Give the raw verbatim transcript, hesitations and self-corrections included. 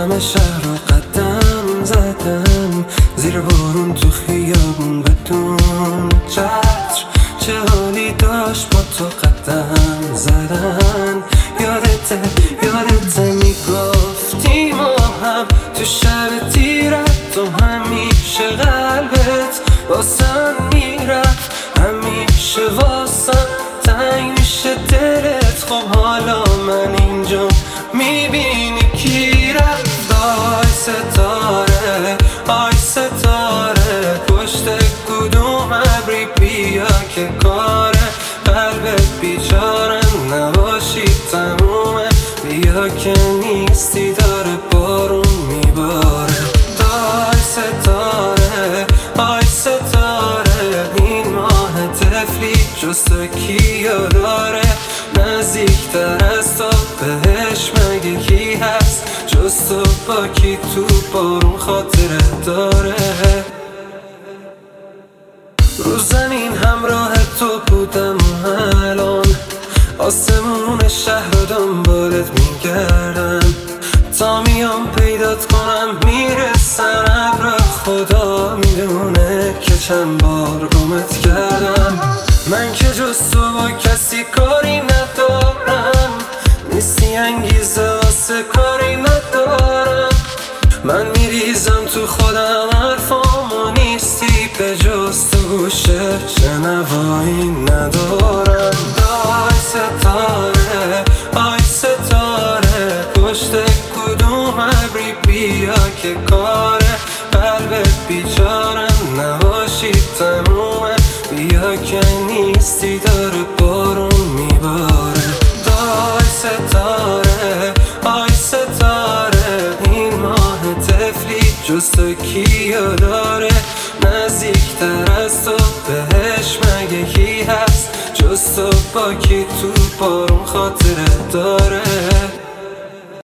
همه شهر رو قدم زدم، زیر بارون تو خیابون بدون چتر. چه حالی داشت با تو قدم زدن. یادته یادته میگفتی ما هم تو شب تیرت، تو همیشه قلبت واسم میرفت، همیشه واسم تنگ میشه دلت. خب حالا من اینجا میبینی کی رفت. آی ستاره آی ستاره، پشت کدوم ابری بیا که کاره. قلبت بیچاره نباشی تمومه، بیا که نیستی داره بارون میباره. آی ستاره آی ستاره، این ماه طفلی جز تو کیو داره؟ نزدیکتر از تو بهش مگه کی هست جز تو؟ با کی تو بارون خاطره داره؟ رو زمین همراه تو بودم و الان آسمون شهر رو دنبالت میگردم، تا میام پیدات کنم میرسن ابر. خدا میدونه که چند بار گمت کردم. من که جز تو با کسی کاری ندارم، نیستی انگیزه واسه کاری ندارم. من میریزم تو خودم حرفامو، نیستی به جز تو گوشه شنوایی ندارم. آی ستاره آی ستاره، پشت کدوم ابری بیا که کاره. قلبت بیچاره نباشی تمومه، بیا که نیستی داره بارون میباره. آی ستاره آی ستاره، این ماه طفلی جز تو کیو داره؟ نزدیکتر از تو بهش مگه کی هست جز تو؟ با کی تو بارون خاطره داره؟